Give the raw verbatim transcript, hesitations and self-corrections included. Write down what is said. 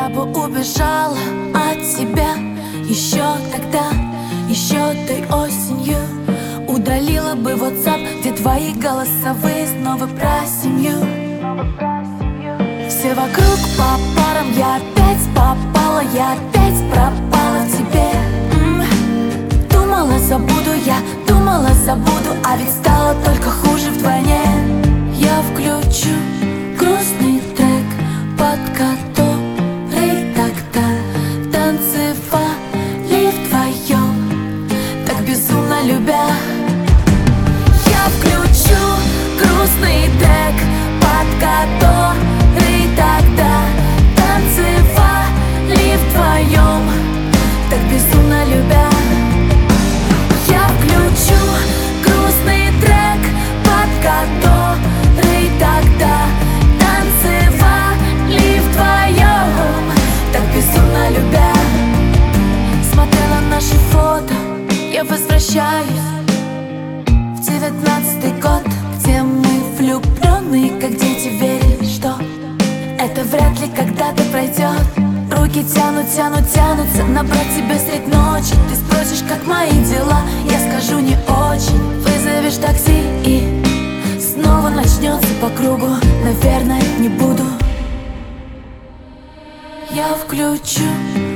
Я бы убежала от тебя еще тогда, еще той осенью. Удалила бы WhatsApp, где твои голосовые снова про семью. Все вокруг по парам, я опять попала, я опять пропала в тебе. М-м. Думала, забуду, я думала, забуду, а ведь стало только хуже вдвойне. Я включу грустный трек, под который тогда танцевали вдвоем, так безумно любя. Я включу грустный трек, под который тогда танцевали вдвоем, так безумно любя. Я включу грустный трек, под который тогда танцевали вдвоем, так безумно любя. Смотря на наши фото, я возвращаюсь в девятнадцатый год, где мы влюбленные, как дети, верили, что это вряд ли когда-то пройдет. Руки тянут, тянут, тянутся набрать тебя средь ночи. Ты спросишь, как мои дела, я скажу, не очень. Вызовешь такси и снова начнется по кругу. Наверное, не буду. Я включу